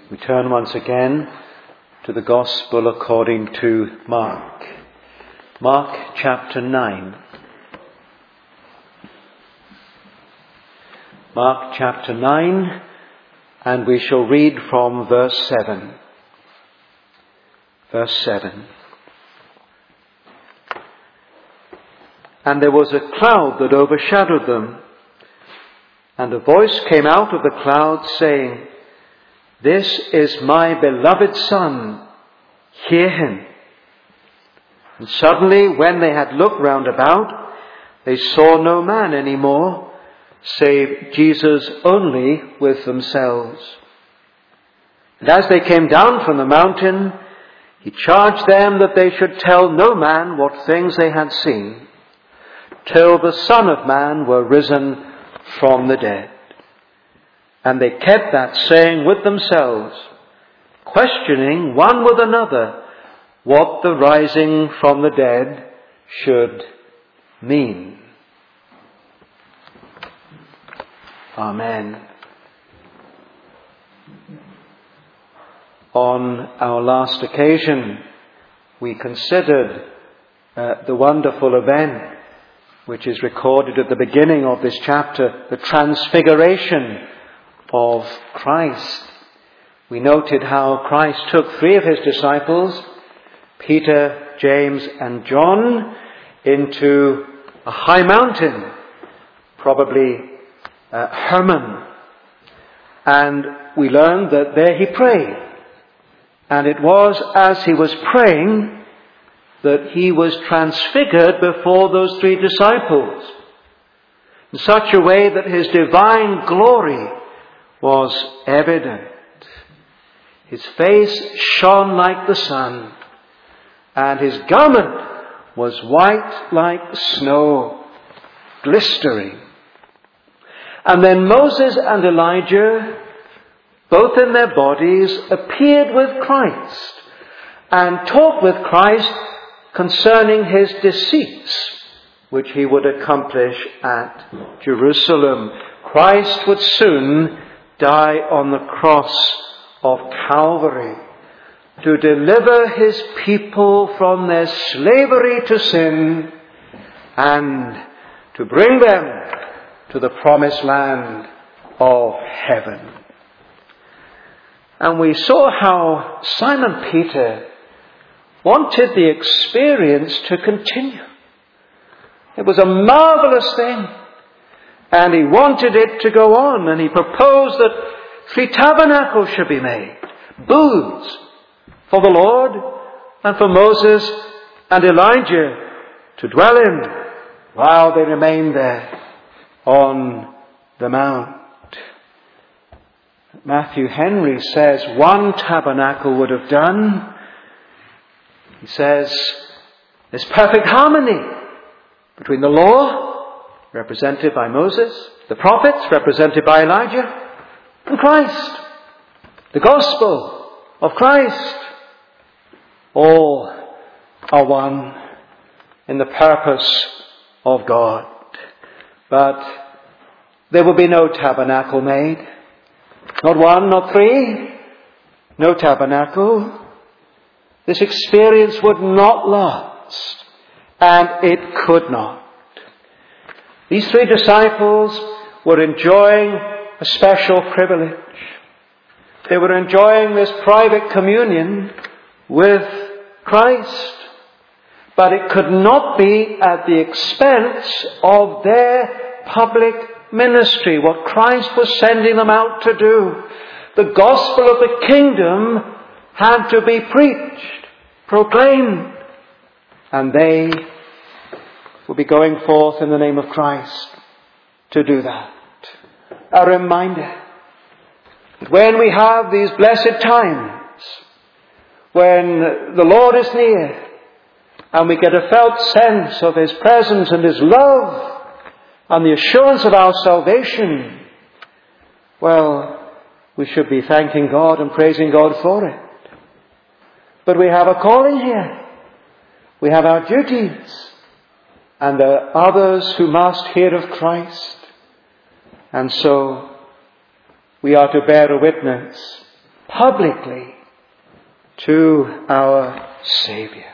We turn once again to the Gospel according to Mark. Mark chapter 9. Mark chapter 9, and we shall read from verse 7. Verse 7. And there was a cloud that overshadowed them, and a voice came out of the cloud saying, "This is my beloved Son, hear him." And suddenly, when they had looked round about, they saw no man any more, save Jesus only with themselves. And as they came down from the mountain, he charged them that they should tell no man what things they had seen, till the Son of Man were risen from the dead. And they kept that saying with themselves, questioning one with another what the rising from the dead should mean. Amen. On our last occasion, we considered the wonderful event which is recorded at the beginning of this chapter, the transfiguration of Christ. We noted how Christ took three of his disciples, Peter, James, and John, into a high mountain, probably Hermon. And we learned that there he prayed. And it was as he was praying that he was transfigured before those three disciples, in such a way that his divine glory was evident. His face shone like the sun, and his garment was white like snow, glistering. And then Moses and Elijah, both in their bodies, appeared with Christ and talked with Christ concerning his decease, which he would accomplish at Jerusalem. Christ would soon die on the cross of Calvary to deliver his people from their slavery to sin and to bring them to the promised land of heaven. And we saw how Simon Peter wanted the experience to continue. It was a marvelous thing, and he wanted it to go on, and he proposed that 3 tabernacles should be made, booths for the Lord and for Moses and Elijah to dwell in while they remained there on the mount. Matthew Henry says 1 tabernacle would have done. He says there's perfect harmony between the law, represented by Moses, the prophets, represented by Elijah, and Christ. The gospel of Christ. All are one in the purpose of God. But there will be no tabernacle made. Not 1, not 3. No tabernacle. This experience would not last, and it could not. These 3 disciples were enjoying a special privilege. They were enjoying this private communion with Christ, but it could not be at the expense of their public ministry, what Christ was sending them out to do. The gospel of the kingdom had to be preached, proclaimed, and they will be going forth in the name of Christ to do that. A reminder that when we have these blessed times, when the Lord is near, and we get a felt sense of his presence and his love and the assurance of our salvation, well, we should be thanking God and praising God for it. But we have a calling here. We have our duties. And there are others who must hear of Christ. And so we are to bear a witness publicly to our Saviour.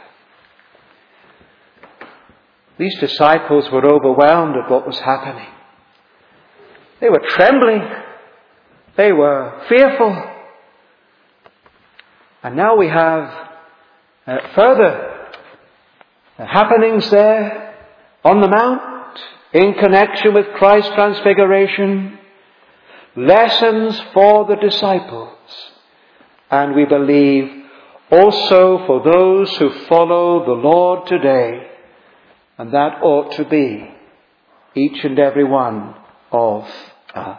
These disciples were overwhelmed at what was happening. They were trembling. They were fearful. And now we have further happenings there on the Mount in connection with Christ's transfiguration. Lessons for the disciples. And we believe also for those who follow the Lord today. And that ought to be each and every one of us.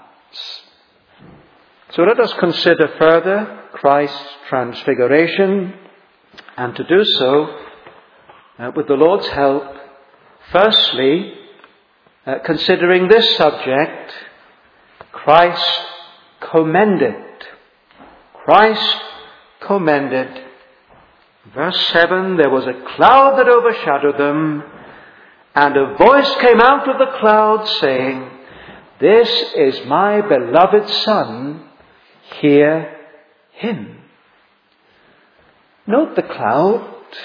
So let us consider further Christ's transfiguration, and to do so, with the Lord's help, firstly, considering this subject, Christ commended. Christ commended. Verse 7, there was a cloud that overshadowed them, and a voice came out of the cloud saying, "This is my beloved Son, hear him." Note the cloud.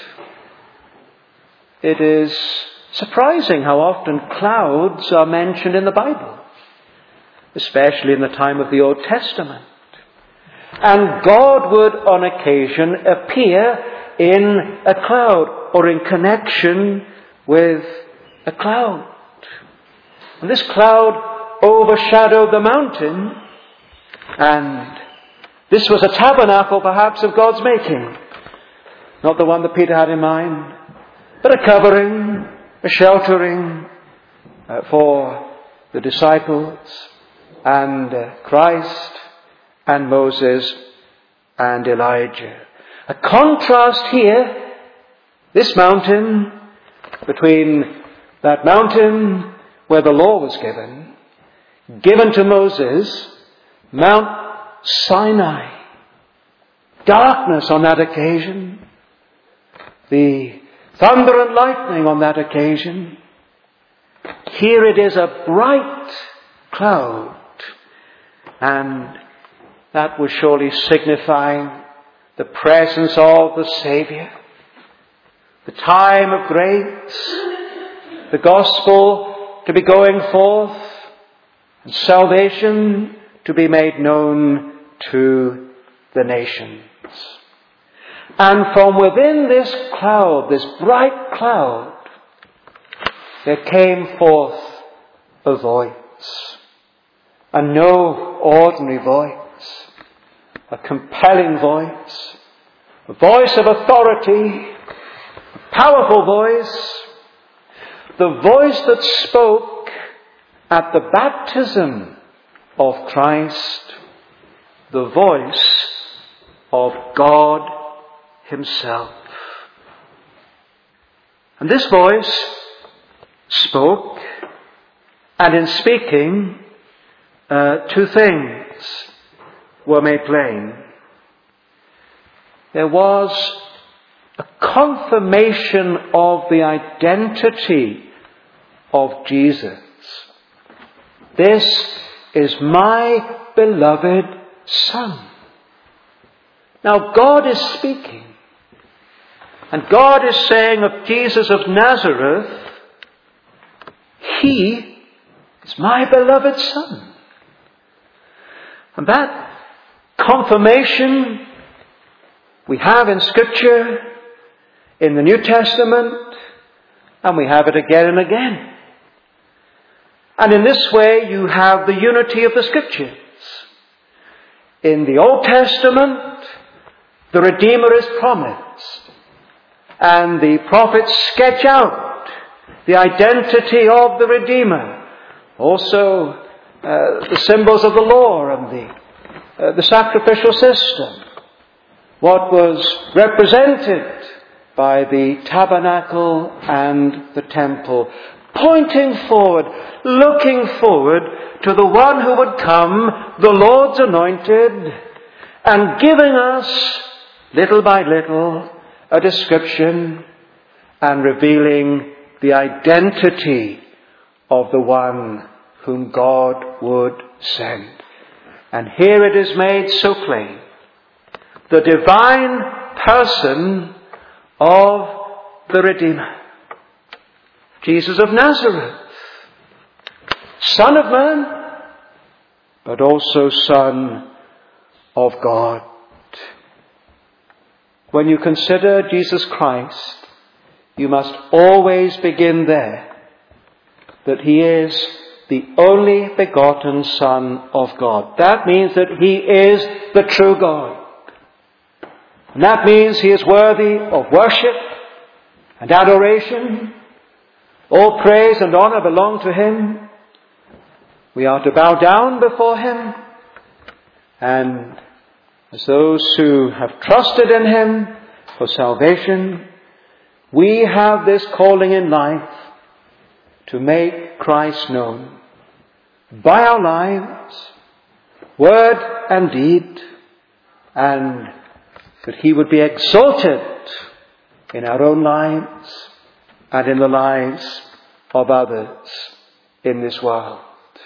It is surprising how often clouds are mentioned in the Bible, especially in the time of the Old Testament. And God would on occasion appear in a cloud or in connection with a cloud. And this cloud overshadowed the mountain, and this was a tabernacle perhaps of God's making. Not the one that Peter had in mind, but a covering, a sheltering for the disciples and Christ and Moses and Elijah. A contrast here, this mountain, between that mountain where the law was given to Moses, Mount Sinai. Darkness on that occasion. The thunder and lightning on that occasion. Here it is a bright cloud. And that was surely signifying the presence of the Saviour. The time of grace. The gospel to be going forth. And salvation to be made known to the nations. And from within this cloud, this bright cloud, there came forth a voice. And no ordinary voice. A compelling voice. A voice of authority. A powerful voice. The voice that spoke at the baptism of Christ. The voice of God Himself. And this voice spoke, and in speaking, two things were made plain. There was a confirmation of the identity of Jesus. This is my beloved Son. Now God is speaking. And God is saying of Jesus of Nazareth, He is my beloved Son. And that confirmation we have in Scripture, in the New Testament, and we have it again and again. And in this way you have the unity of the Scriptures. In the Old Testament, the Redeemer is promised. And the prophets sketch out the identity of the Redeemer. Also, the symbols of the law and the sacrificial system. What was represented by the tabernacle and the temple. Pointing forward, looking forward to the one who would come, the Lord's anointed, and giving us, little by little, a description and revealing the identity of the one whom God would send. And here it is made so plain the divine person of the Redeemer. Jesus of Nazareth, Son of Man, but also Son of God. When you consider Jesus Christ, you must always begin there, that he is the only begotten Son of God. That means that he is the true God. And that means he is worthy of worship and adoration. All praise and honor belong to him. We are to bow down before him. And as those who have trusted in him for salvation, we have this calling in life to make Christ known by our lives, word and deed, and that he would be exalted in our own lives and in the lives of others in this world.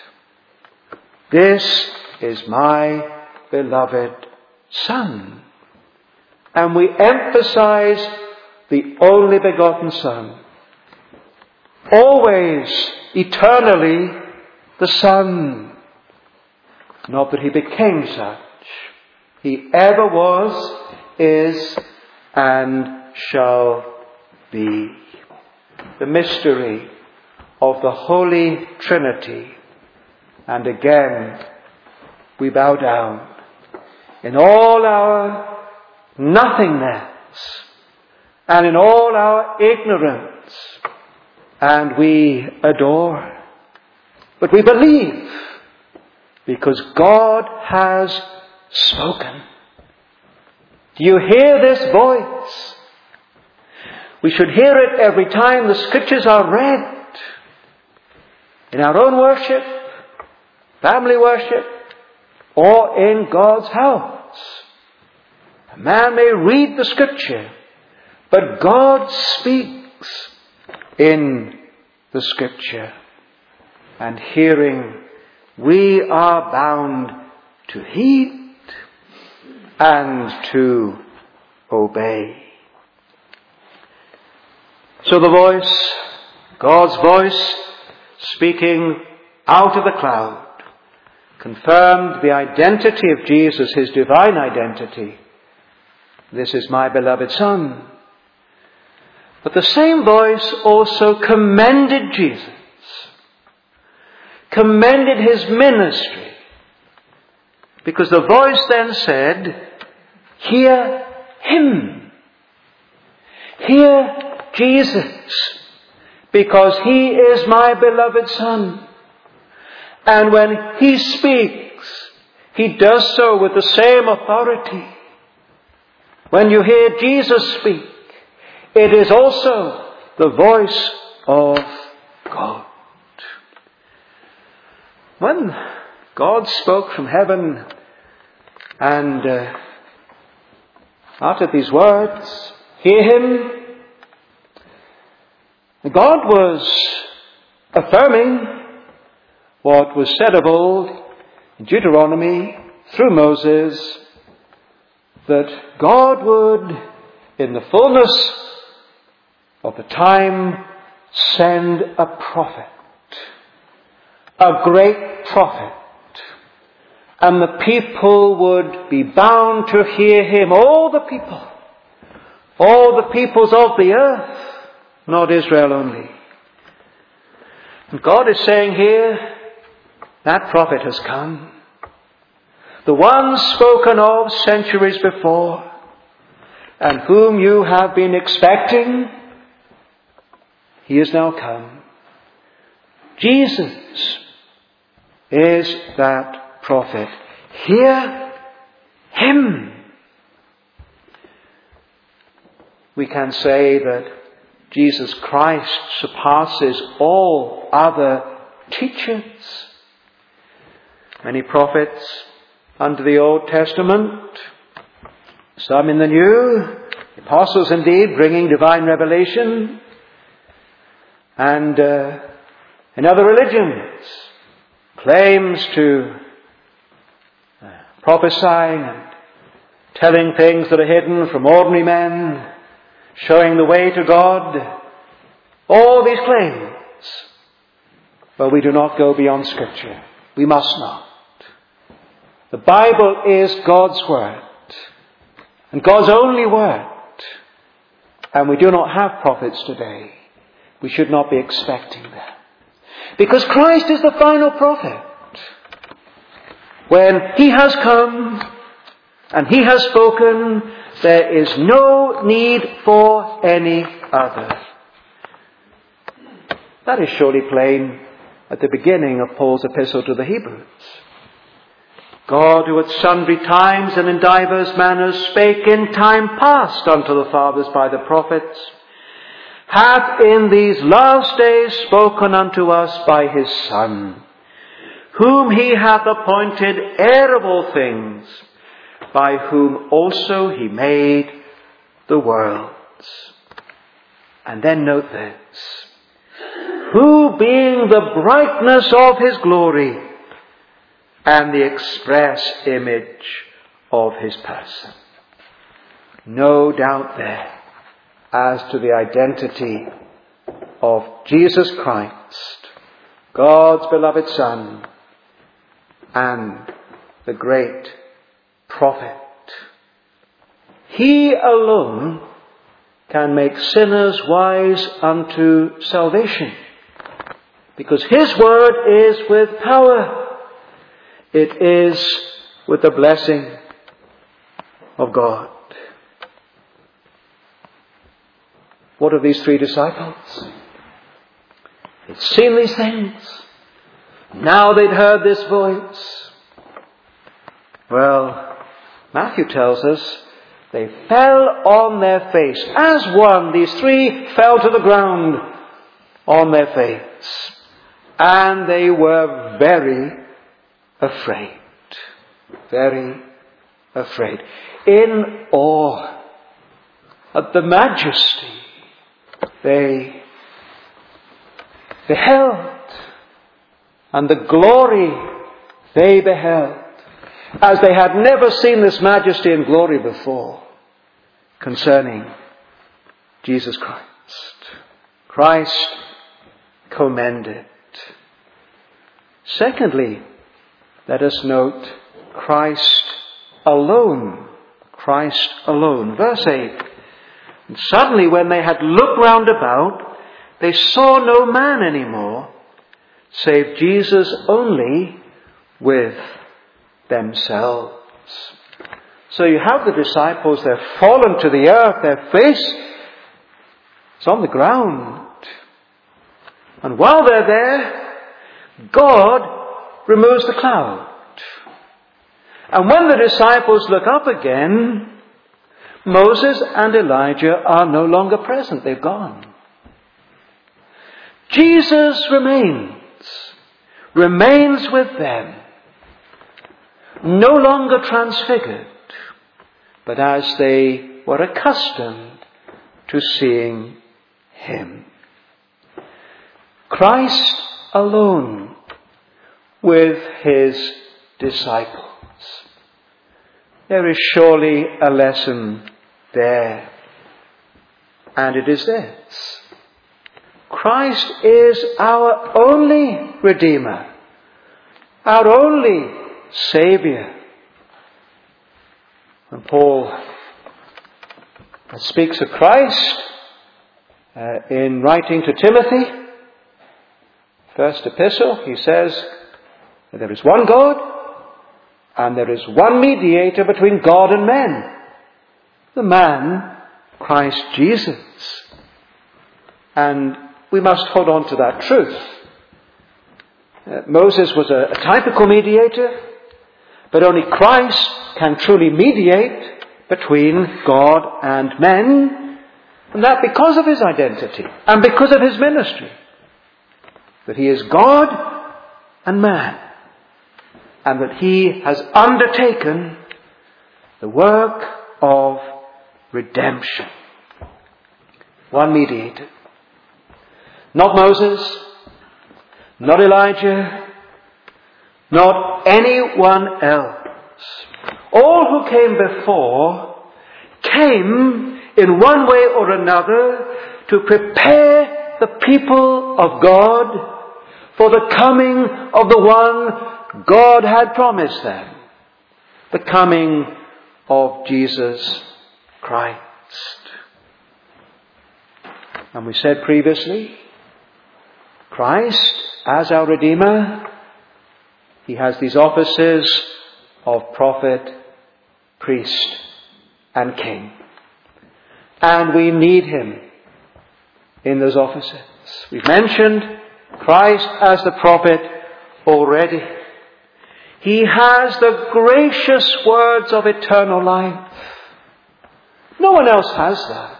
This is my beloved Son. And we emphasize the only begotten Son. Always, eternally, the Son. Not that he became such. He ever was, is, and shall be. The mystery of the Holy Trinity. And again, we bow down in all our nothingness and in all our ignorance, and we adore. But we believe because God has spoken. Do you hear this voice? We should hear it every time the Scriptures are read. In our own worship, family worship, or in God's house. A man may read the Scripture, but God speaks in the Scripture. And hearing, we are bound to heed and to obey. So the voice, God's voice, speaking out of the cloud, confirmed the identity of Jesus, his divine identity. This is my beloved Son. But the same voice also commended Jesus, commended his ministry, because the voice then said, hear him. Hear Jesus, because he is my beloved Son. And when he speaks, he does so with the same authority. When you hear Jesus speak, it is also the voice of God. When God spoke from heaven and uttered these words, hear him, God was affirming what was said of old in Deuteronomy through Moses, that God would, in the fullness of the time, send a prophet, a great prophet, and the people would be bound to hear him, all the peoples of the earth, not Israel only. And God is saying here, that prophet has come. The one spoken of centuries before, and whom you have been expecting, he is now come. Jesus is that prophet. Hear him. We can say that Jesus Christ surpasses all other teachers. Many prophets under the Old Testament, some in the New, apostles indeed bringing divine revelation, and in other religions, claims to prophesying and telling things that are hidden from ordinary men, showing the way to God, all these claims. But we do not go beyond Scripture. We must not. The Bible is God's Word, and God's only Word. And we do not have prophets today. We should not be expecting them. Because Christ is the final prophet. When He has come and He has spoken, there is no need for any other. That is surely plain at the beginning of Paul's epistle to the Hebrews. God, who at sundry times and in divers manners spake in time past unto the fathers by the prophets, hath in these last days spoken unto us by His Son, whom He hath appointed heir of all things, by whom also He made the worlds. And then note this: who being the brightness of His glory and the express image of His person. No doubt there as to the identity of Jesus Christ, God's beloved Son, and the great prophet. He alone can make sinners wise unto salvation, because His word is with power. It is with the blessing of God. What of these three disciples? They'd seen these things. Now they'd heard this voice. Well, Matthew tells us they fell on their face. As one, these three fell to the ground on their face. And they were very afraid. Very afraid. In awe at the majesty they beheld and the glory they beheld, as they had never seen this majesty and glory before, concerning Jesus Christ. Christ commended. Secondly, let us note Christ alone. Christ alone. Verse 8. And suddenly when they had looked round about, they saw no man any more, save Jesus only with themselves. So you have the disciples, they're fallen to the earth, their face is on the ground. And while they're there, God removes the cloud. And when the disciples look up again, Moses and Elijah are no longer present. They've gone. Jesus remains with them, no longer transfigured, but as they were accustomed to seeing Him. Christ alone with His disciples. There is surely a lesson there. And it is this: Christ is our only Redeemer, our only Saviour. When Paul speaks of Christ in writing to Timothy, first epistle, he says that there is one God and there is one mediator between God and men, the man Christ Jesus. And we must hold on to that truth. Moses was a typical mediator, but only Christ can truly mediate between God and men, and that because of His identity and because of His ministry, that He is God and man, and that He has undertaken the work of redemption. One mediator. Not Moses, not Elijah, not anyone else. All who came before came in one way or another to prepare the people of God for the coming of the one God had promised them, the coming of Jesus Christ. And we said previously, Christ, as our Redeemer, he has these offices of prophet, priest, and king. And we need him in those offices. We've mentioned Christ as the prophet already. He has the gracious words of eternal life. No one else has that.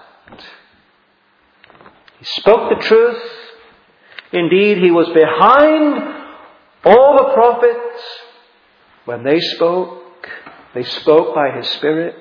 He spoke the truth. Indeed, he was behind all the prophets. When they spoke by his Spirit.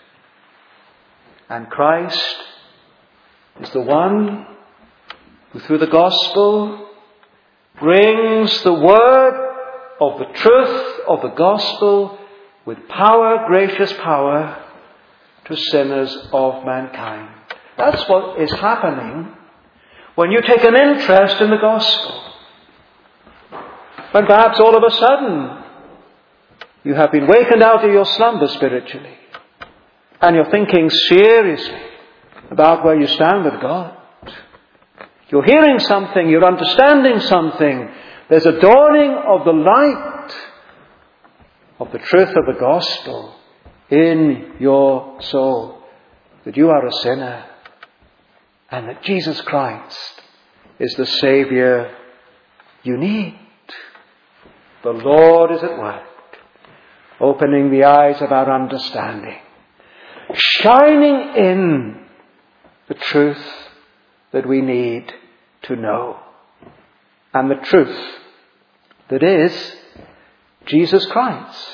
And Christ is the one who through the gospel brings the word of the truth of the gospel with power, gracious power, to sinners of mankind. That's what is happening when you take an interest in the gospel. When perhaps all of a sudden you have been wakened out of your slumber spiritually and you're thinking seriously about where you stand with God. You're hearing something, you're understanding something. There's a dawning of the light of the truth of the gospel in your soul, that you are a sinner and that Jesus Christ is the Saviour you need. The Lord is at work, opening the eyes of our understanding, shining in the truth that we need to know. And the truth that is Jesus Christ.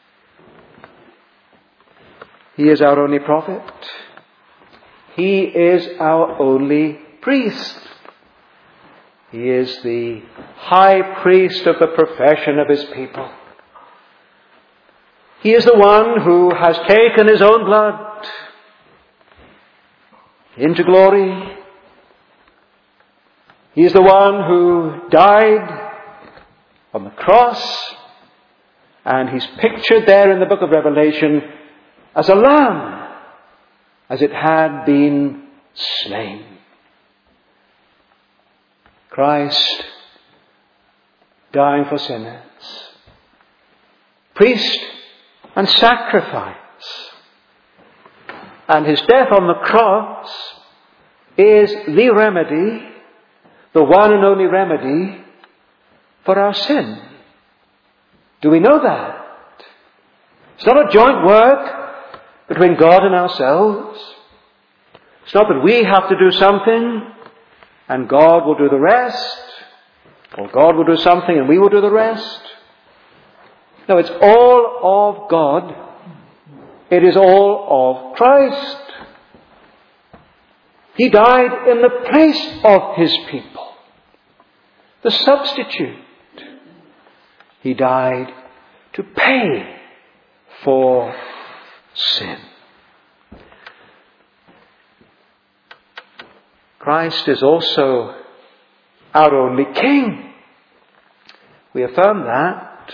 He is our only prophet. He is our only priest. He is the high priest of the profession of his people. He is the one who has taken his own blood into glory. He is the one who died on the cross, and he's pictured there in the book of Revelation as a lamb, as it had been slain. Christ dying for sinners, priest and sacrifice. And his death on the cross is the remedy, the one and only remedy for our sin. Do we know that? It's not a joint work between God and ourselves. It's not that we have to do something and God will do the rest, or God will do something and we will do the rest. No, it's all of God. It is all of Christ. He died in the place of his people. The substitute. He died to pay for sin. Christ is also our only King. We affirm that.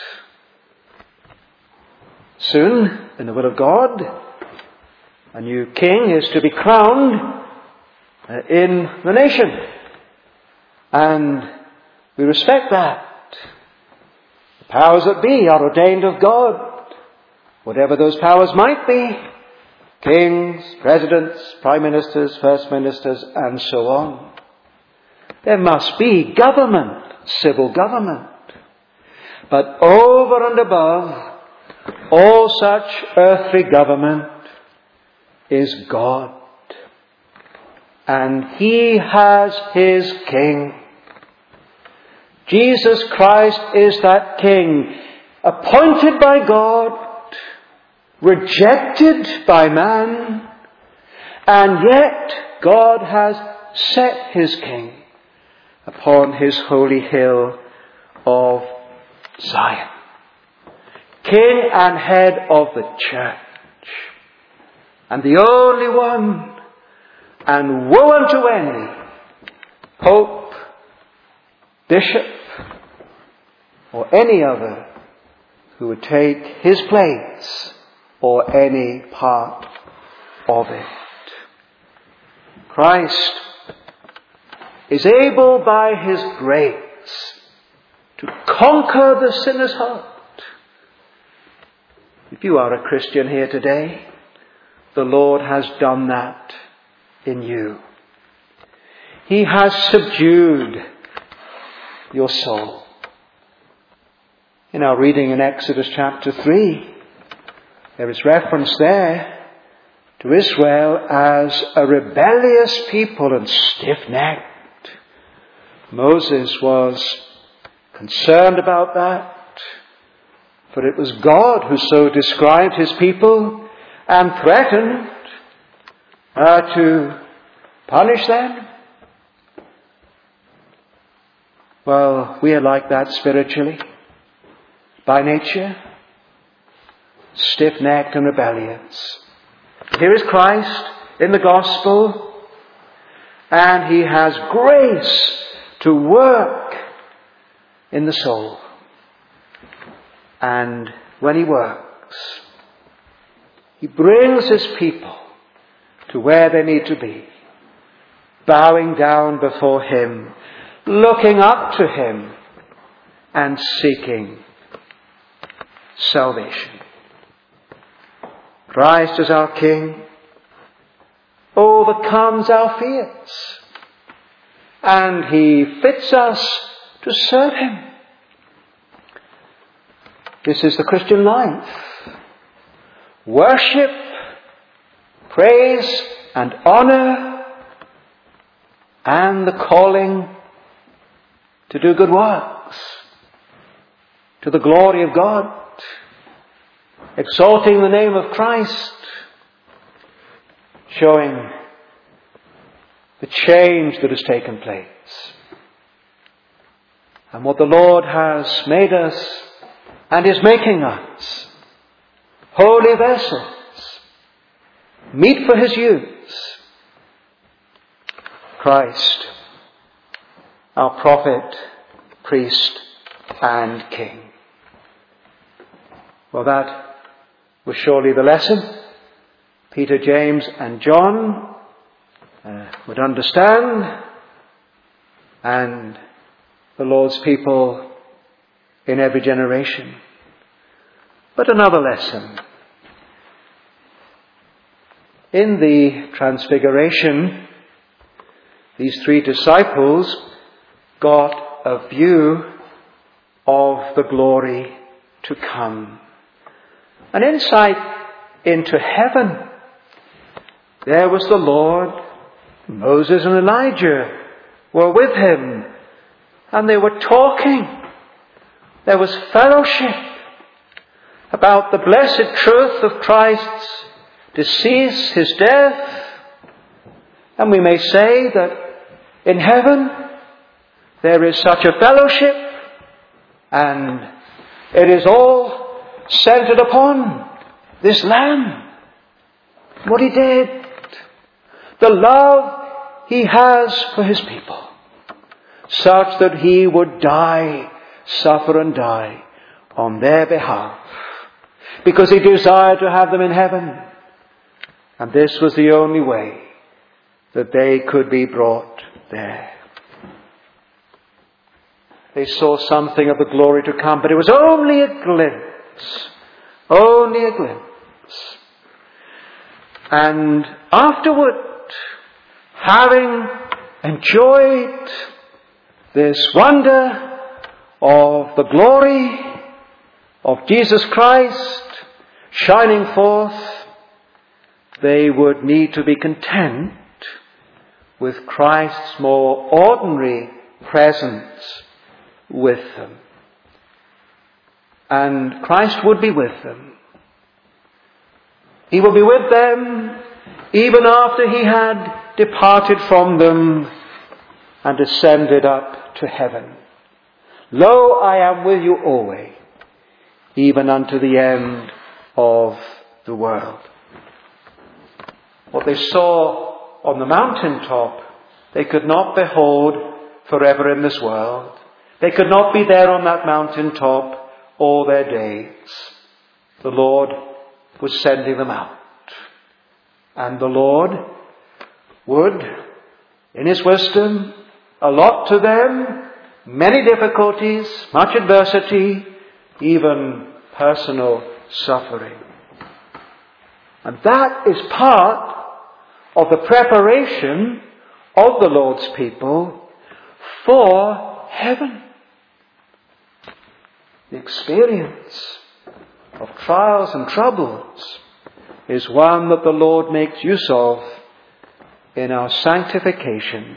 Soon, in the will of God, a new king is to be crowned in the nation. And we respect that. The powers that be are ordained of God, whatever those powers might be. Kings, presidents, prime ministers, first ministers, and so on. There must be government, civil government. But over and above all such earthly government is God. And he has his king. Jesus Christ is that king, appointed by God, rejected by man, and yet God has set his king upon his holy hill of Zion. King and head of the church, and the only one, and woe unto any pope, bishop, or any other who would take his place or any part of it. Christ is able by his grace to conquer the sinner's heart. If you are a Christian here today, the Lord has done that in you. He has subdued your soul. In our reading in Exodus chapter 3, there is reference there to Israel as a rebellious people and stiff-necked. Moses was concerned about that, for it was God who so described his people and threatened to punish them. Well, we are like that spiritually, by nature, stiff-necked and rebellious. Here is Christ in the gospel, and he has grace to work in the soul. And when he works, he brings his people to where they need to be, bowing down before him, looking up to him, and seeking salvation. Christ as our King overcomes our fears, and he fits us to serve him. This is the Christian life. Worship, praise and honour, and the calling to do good works to the glory of God, exalting the name of Christ, showing the change that has taken place, and what the Lord has made us and is making us, holy vessels, meet for his use. Christ, our prophet, priest, and king. Well, that was surely the lesson Peter, James, and John would understand, and the Lord's people in every generation. But another lesson. In the Transfiguration, these three disciples got a view of the glory to come. An insight into heaven. There was the Lord. Moses and Elijah were with him, and they were talking. There was fellowship about the blessed truth of Christ's decease, his death. And we may say that in heaven there is such a fellowship, and it is all centered upon this Lamb, what he did, the love he has for his people, such that he would die, suffer and die on their behalf, because he desired to have them in heaven. And this was the only way that they could be brought there. They saw something of the glory to come, but it was only a glimpse. Only a glimpse. And afterward, having enjoyed this wonder of the glory of Jesus Christ shining forth, they would need to be content with Christ's more ordinary presence with them. And Christ would be with them. He will be with them even after he had departed from them and ascended up to heaven. Lo, I am with you always, even unto the end of the world. What they saw on the mountaintop, they could not behold forever in this world. They could not be there on that mountaintop all their days. The Lord was sending them out. And the Lord would, in His wisdom, allot to them many difficulties, much adversity, even personal suffering. And that is part of the preparation of the Lord's people for heaven. The experience of trials and troubles is one that the Lord makes use of in our sanctification.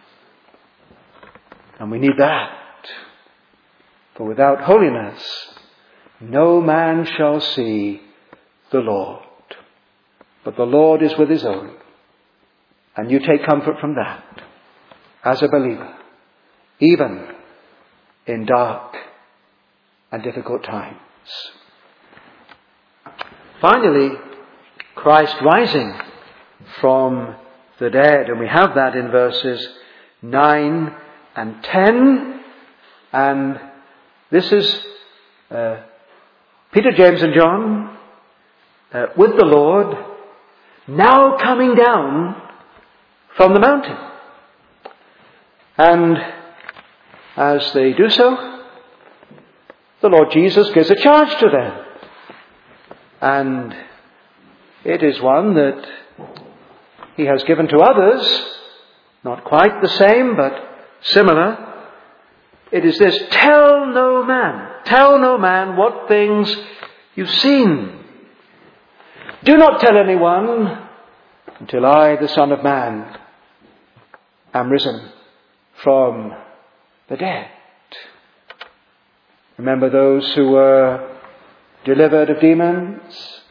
And we need that. For without holiness, no man shall see the Lord. But the Lord is with His own. And you take comfort from that as a believer, even in dark and difficult times. Finally, Christ rising from the dead. And we have that in verses 9 and 10. And this is Peter, James and John with the Lord now coming down from the mountain. And as they do so, the Lord Jesus gives a charge to them. And it is one that He has given to others, not quite the same, but similar. It is this: tell no man what things you've seen. Do not tell anyone until I, the Son of Man, am risen from the dead. Remember those who were delivered of demons,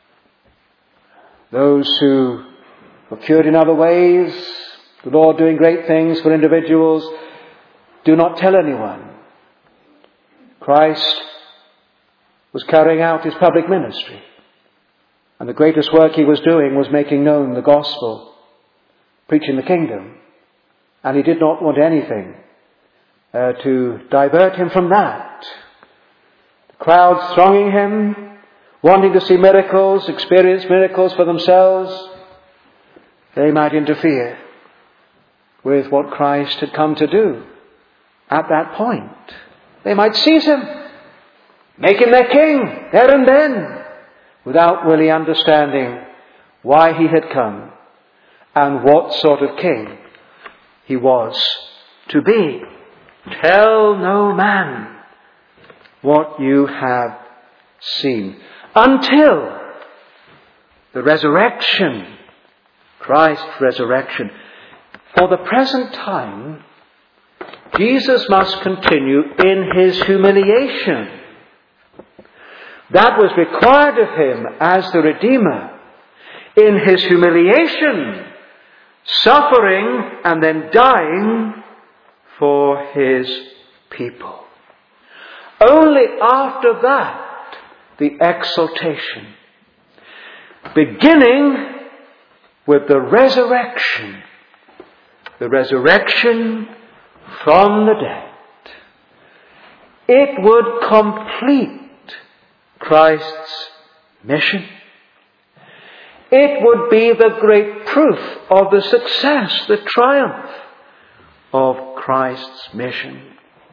those who were cured in other ways, the Lord doing great things for individuals. Do not tell anyone. Christ was carrying out His public ministry. And the greatest work He was doing was making known the gospel, preaching the kingdom. And He did not want anything to divert Him from that. The crowds thronging Him, wanting to see miracles, experience miracles for themselves, they might interfere with what Christ had come to do at that point. They might seize Him, make Him their king there and then, without really understanding why He had come and what sort of king He was to be. Tell no man what you have seen until the resurrection, Christ's resurrection. For the present time, Jesus must continue in His humiliation. That was required of Him as the Redeemer. In His humiliation, suffering and then dying for His people. Only after that, the exaltation. Beginning with the resurrection. The resurrection from the dead. It would complete Christ's mission. It would be the great proof of the success, the triumph of Christ's mission.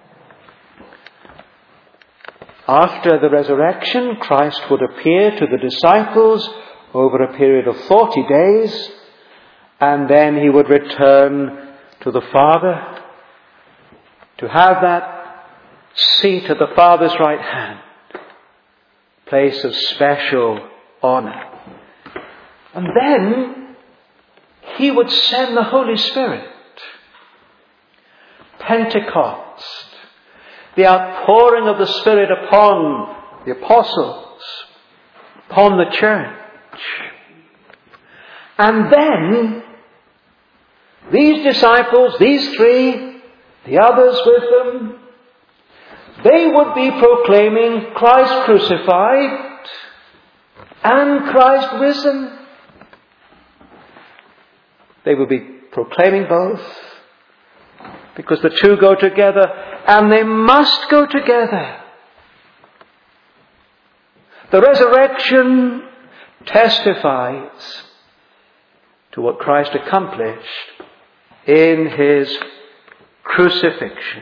After the resurrection, Christ would appear to the disciples over a period of 40 days, and then He would return to the Father to have that seat at the Father's right hand, place of special honor. And then He would send the Holy Spirit. Pentecost, the outpouring of the Spirit upon the apostles, upon the church. And then these disciples, these three, the others with them, they would be proclaiming Christ crucified and Christ risen. They would be proclaiming both, because the two go together, and they must go together. The resurrection testifies to what Christ accomplished in his crucifixion.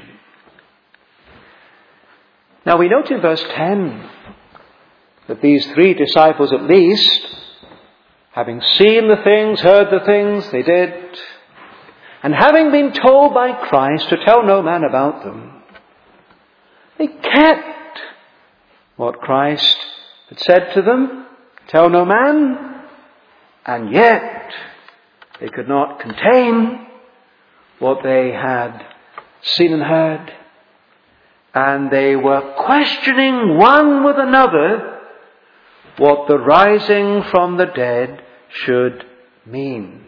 Now we note in verse 10 that these three disciples at least, having seen the things, heard the things they did, and having been told by Christ to tell no man about them, they kept what Christ had said to them, tell no man, and yet they could not contain what they had seen and heard. And they were questioning one with another what the rising from the dead should mean.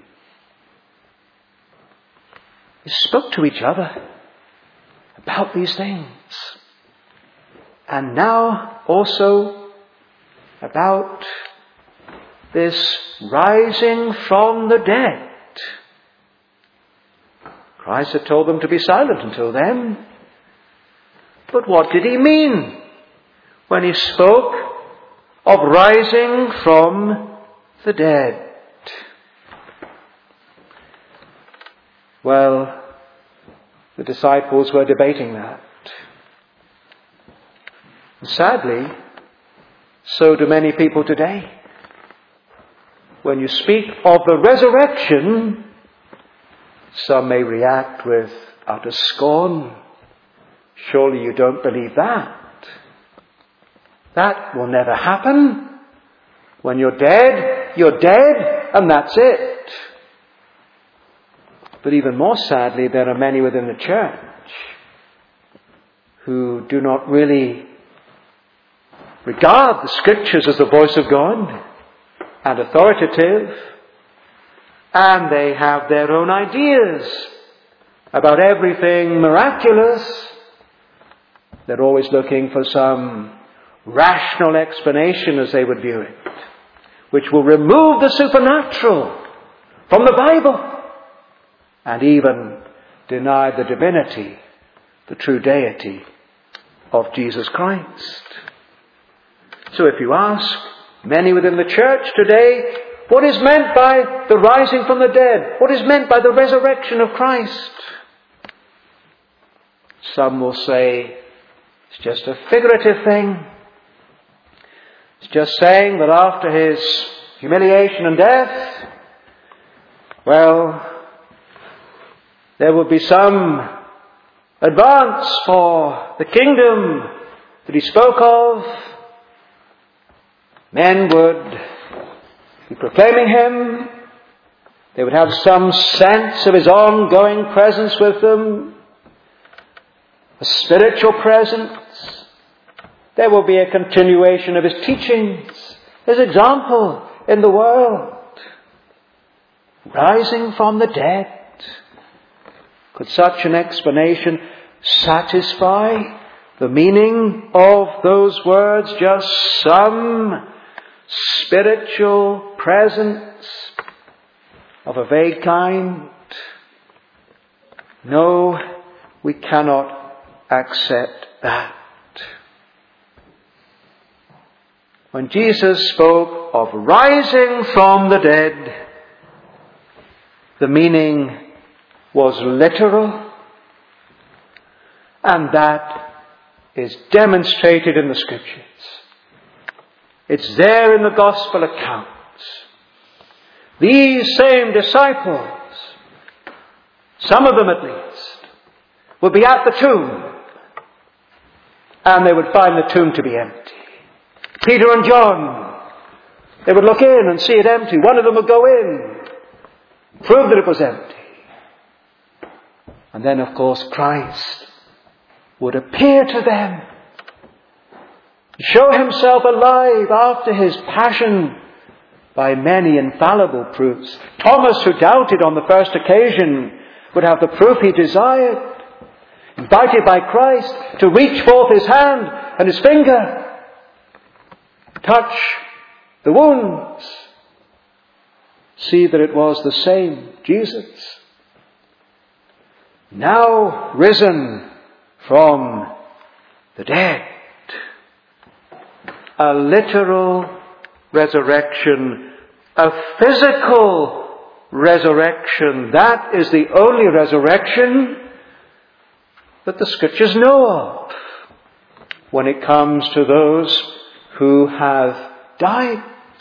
They spoke to each other about these things. And now also about this rising from the dead. Christ had told them to be silent until then. But what did he mean when he spoke of rising from the dead? Well, the disciples were debating that. And sadly, so do many people today. When you speak of the resurrection, some may react with utter scorn. Surely you don't believe that. That will never happen. When you're dead, and that's it. But even more sadly, there are many within the church who do not really regard the Scriptures as the voice of God and authoritative, and they have their own ideas about everything miraculous. They're always looking for some rational explanation, as they would view it, which will remove the supernatural from the Bible and even deny the divinity, the true deity of Jesus Christ. So if you ask many within the church today, what is meant by the rising from the dead? What is meant by the resurrection of Christ? Some will say, it's just a figurative thing. It's just saying that after his humiliation and death, well, there will be some advance for the kingdom that he spoke of. Men would be proclaiming him. They would have some sense of his ongoing presence with them, a spiritual presence. There will be a continuation of his teachings, his example in the world. Rising from the dead. Could such an explanation satisfy the meaning of those words? Just some spiritual presence of a vague kind? No, we cannot accept that. When Jesus spoke of rising from the dead, the meaning was literal, and that is demonstrated in the Scriptures. It's there in the Gospel accounts. These same disciples, some of them at least, would be at the tomb, and they would find the tomb to be empty. Peter and John, they would look in and see it empty. One of them would go in, prove that it was empty. And then, of course, Christ would appear to them, show himself alive after his passion by many infallible proofs. Thomas, who doubted on the first occasion, would have the proof he desired. invited by Christ to reach forth his hand and his finger, touch the wounds, see that it was the same Jesus, now risen from the dead. A literal resurrection, a physical resurrection. That is the only resurrection that the Scriptures know of when it comes to those who have died.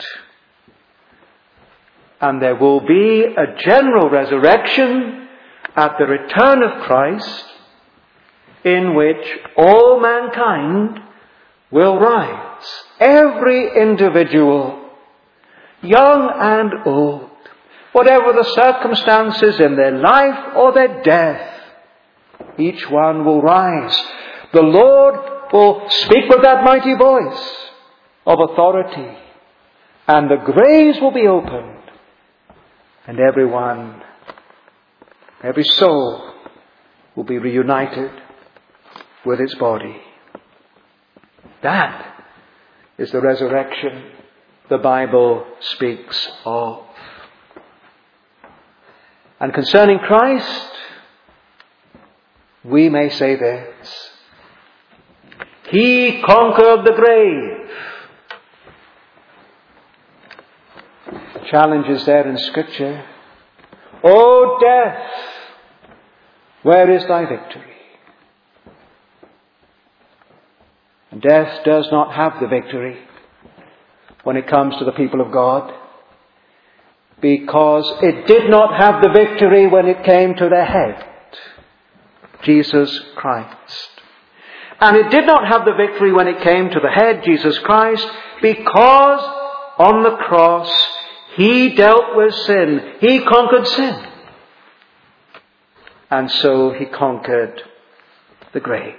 And there will be a general resurrection at the return of Christ, in which all mankind will rise. Every individual, young and old, whatever the circumstances in their life or their death, each one will rise. The Lord will speak with that mighty voice of authority, and the graves will be opened, and everyone, every soul will be reunited with its body. That is the resurrection the Bible speaks of. And concerning Christ, we may say this: He conquered the grave. The challenge is there in Scripture. O death, where is thy victory? And death does not have the victory when it comes to the people of God, because it did not have the victory when it came to their head, Jesus Christ. And it did not have the victory when it came to the head, Jesus Christ, because on the cross he dealt with sin. He conquered sin. And so he conquered the grave.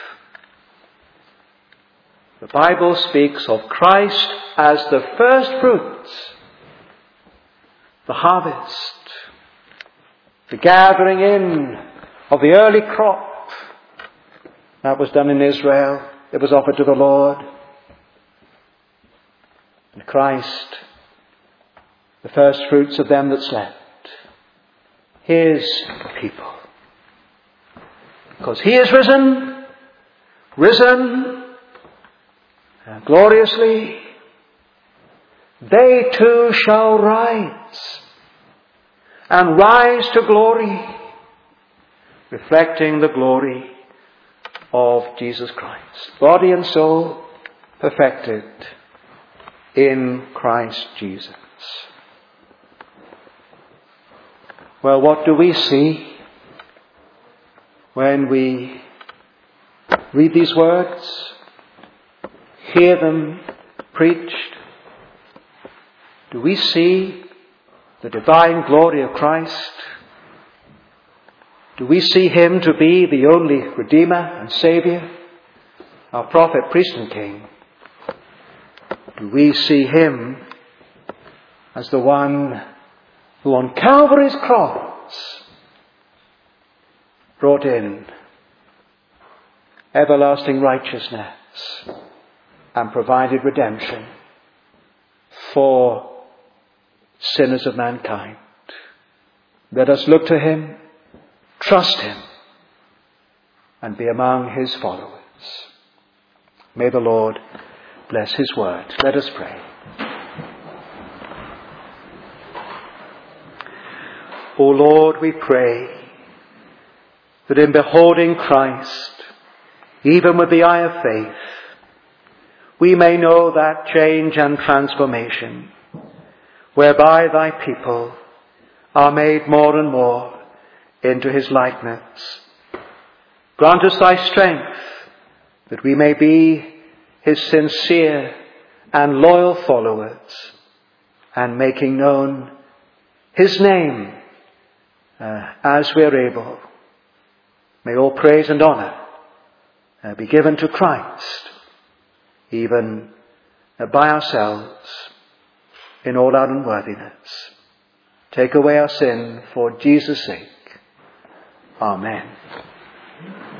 The Bible speaks of Christ as the first fruits, the harvest, the gathering in of the early crop. That was done in Israel. It was offered to the Lord. And Christ, the first fruits of them that slept, his people. Because he is risen gloriously, they too shall rise, and rise to glory, reflecting the glory of Jesus Christ. Body and soul perfected in Christ Jesus. Well, what do we see when we read these words, hear them preached? Do we see the divine glory of Christ? Do we see him to be the only Redeemer and Saviour, our Prophet, Priest and King? Do we see him as the one who on Calvary's cross brought in everlasting righteousness and provided redemption for sinners of mankind? Let us look to him, trust him, and be among his followers. May the Lord bless his word. Let us pray. O Lord, we pray that in beholding Christ, even with the eye of faith, we may know that change and transformation whereby thy people are made more and more into his likeness. Grant us thy strength that we may be his sincere and loyal followers, and making known his name as we are able. May all praise and honour be given to Christ, even by ourselves, in all our unworthiness. Take away our sin for Jesus' sake. Amen.